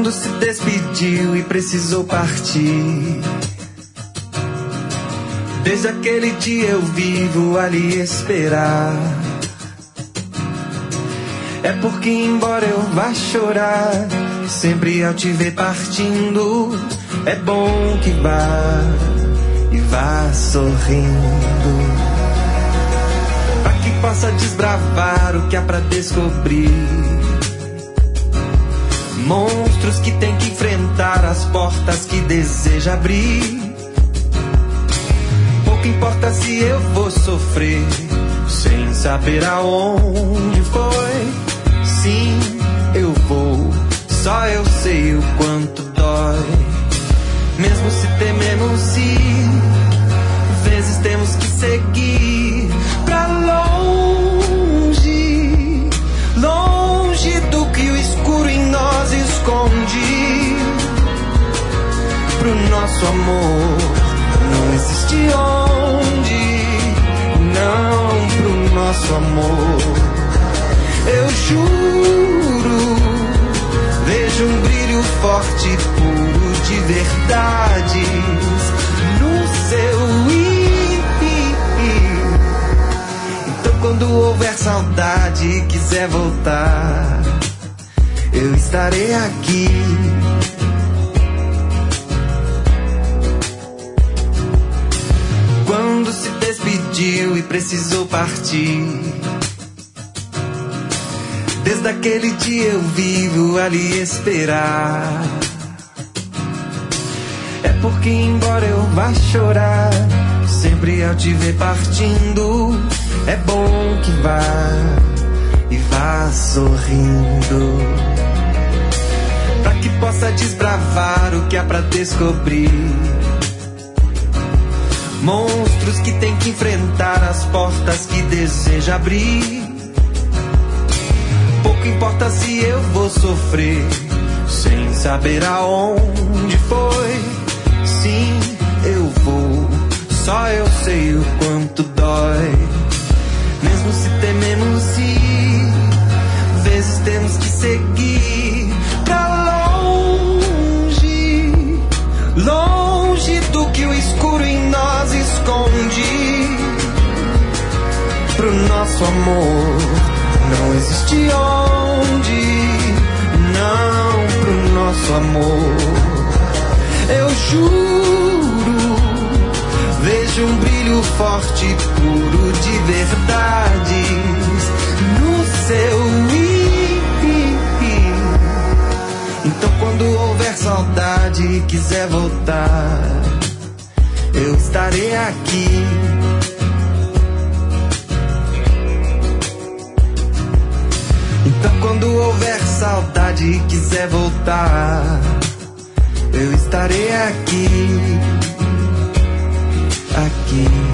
Quando se despediu e precisou partir, desde aquele dia eu vivo a lhe esperar. É porque embora eu vá chorar, sempre ao te ver partindo, é bom que vá e vá sorrindo, pra que possa desbravar o que há pra descobrir. Monstros que tem que enfrentar, as portas que deseja abrir. Pouco importa se eu vou sofrer, sem saber aonde foi. Sim, eu vou, só eu sei o quanto dói. Mesmo se tememos ir, vezes temos que seguir pra longe, longe do que o escuro em nós esconde. Pro nosso amor não existe onde, não, pro nosso amor. Eu juro, vejo um brilho forte e puro de verdades no seu ir. Então quando houver saudade e quiser voltar, eu estarei aqui. Quando se despediu e precisou partir, desde aquele dia eu vivo a lhe esperar. É porque embora eu vá chorar, sempre ao te ver partindo, é bom que vá e vá sorrindo, pra que possa desbravar o que há pra descobrir. Monstros que tem que enfrentar, as portas que deseja abrir. Pouco importa se eu vou sofrer, sem saber aonde foi. Sim, eu vou, só eu sei o quanto dói. Mesmo se tememos ir, vezes temos que seguir pra longe, longe do que o escuro em nós esconde. Pro nosso amor não existe onde, não, pro nosso amor. Eu juro, vejo um brilho forte e puro de verdades no seu ir. Então quando houver saudade e quiser voltar, eu estarei aqui. Então quando houver saudade e quiser voltar, eu estarei aqui, aqui.